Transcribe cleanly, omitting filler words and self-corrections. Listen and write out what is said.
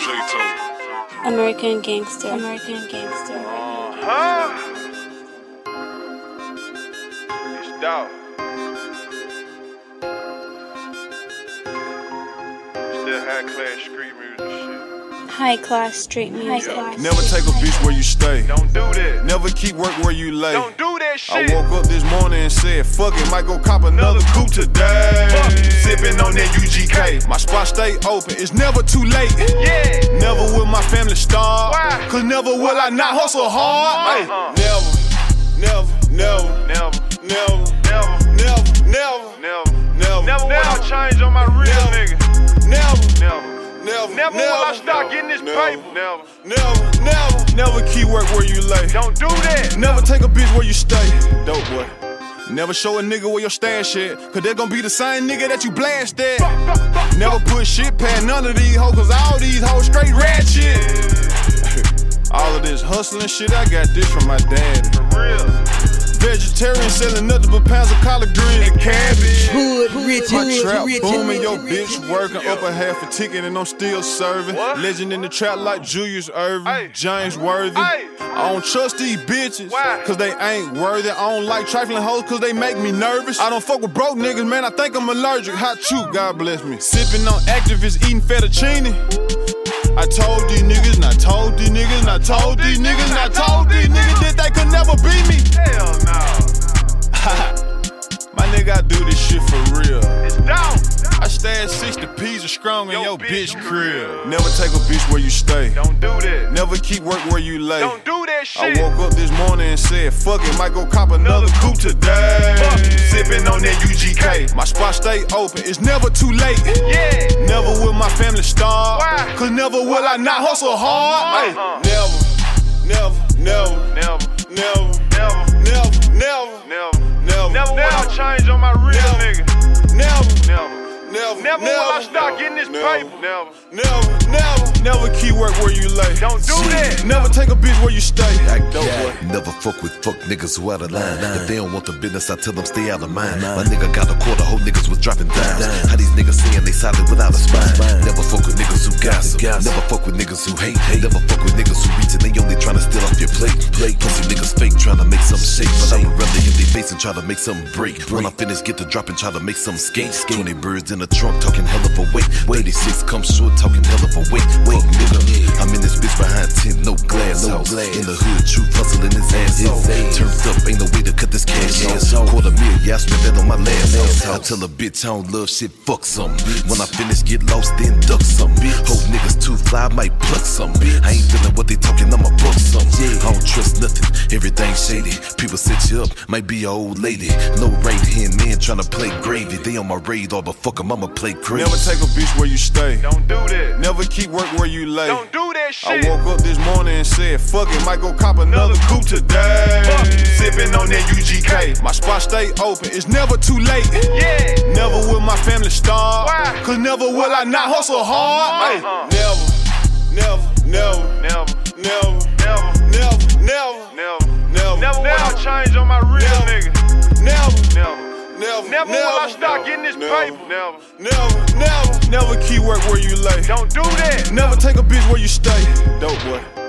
American Gangster. American Gangster. It's dog. Still high class street music shit. High class street music. Never take a bitch where you stay. Don't do that. Never keep work where you lay. Don't do that I shit. woke up this morning and said, fuck it, might go cop another coupe today. Sipping on that UGK. My spot stay open, it's never too late. Yeah. Never will my family starve. Why? Cause never will I not hustle hard. Ay, never, Never, never, never, never, never, never, never will I change on my real Never. nigga. never, Never will I start getting this paper. Never keep work where you lay. Don't do that. Never take a bitch where you stay. Dope boy. Never show a nigga where your stash at, cause they gon' be the same nigga that you blast at. Never put shit past none of these hoes, cause all these hoes straight ratchet. All of this hustling shit, I got this from my daddy. For real. Vegetarian selling nothing but pounds of collard greens and cabbage. Hood, rich, My rich, trap rich, booming, rich, your rich, bitch rich, working rich. up a half a ticket and I'm still serving. What? Legend in the trap like Julius Irving, Ay. James Worthy. Ay. I don't trust these bitches, Why? cause they ain't worthy. I don't like trifling hoes cause they make me nervous. I don't fuck with broke niggas, man, I think I'm allergic. Hot chew, God bless me. Sipping on activists, eating fettuccine. I told these niggas, and I told these niggas, and I told these niggas, and I told these niggas that they could never beat me. Hell no. My nigga, I do this shit for real. It's down. I stash 60 P's of strong in Yo, your bitch bitch crib. crib. Never take a bitch where you stay. Don't do that. Never keep work where you lay. Don't do that I shit. woke up this morning and said, fuck it, might go cop another coupe today. Sipping on that UGK. My spot stay open, it's never too late. Yeah. Never will my family starve. Why? Cause never will I not hustle hard. Ay, never, Never, never, never, never, never, never, never will I change on my real nigga. never, Never. never, Never will I start getting this paper. Never keep work where you lay. Don't do that. Never take a bitch where you stay. Dope boy. Never fuck with fuck niggas who out of line. If they don't want the business, I tell them stay out of mine. My nigga got a quarter, whole niggas was dropping dimes. How these niggas saying they solid without a spine. Never fuck with niggas who gossip. Never fuck with niggas who hate. Never fuck with niggas who reach and they only tryna steal off your plate. Pussy niggas fake, tryna make something shake. But I would rather hit they face and try to make something break. When I finish, get the drop and try to make something skate. 20 birds in the trunk, talking hell of a weight. 86 come short, talking hell of a weight. Wait, nigga, I'm in this bitch behind 10, no glass house. In the hood, true hustling his ass off. Turned up, ain't no way to cut this cash off. $250,000, yeah, I spent that on my last house. I tell a bitch I don't love shit, fuck some. When I finish, get lost, then duck some. Hope niggas too fly, I might pluck some. I ain't feeling what they talking, I'ma buck some. I don't trust nothing, everything shady. People set you up, might be an old lady. No right hand man tryna play gravy. They on my radar, but fuck 'em, I'ma play crazy. Never take a bitch where you stay. Don't do that. Never keep work where you lay. Don't do that I shit. woke up this morning and said, fuck it, might go cop another coupe today. Sipping on that UGK. My spot stay open, it's never too late. Yeah. Never will my family starve. Why? Cause never will I not hustle hard. Ay, never, Never, never, never, never, never, never, never will I change on my real nigga. never, Never will I start getting this paper. never keep work where you lay. Don't do that. Never take a bitch where you stay. Dope boy.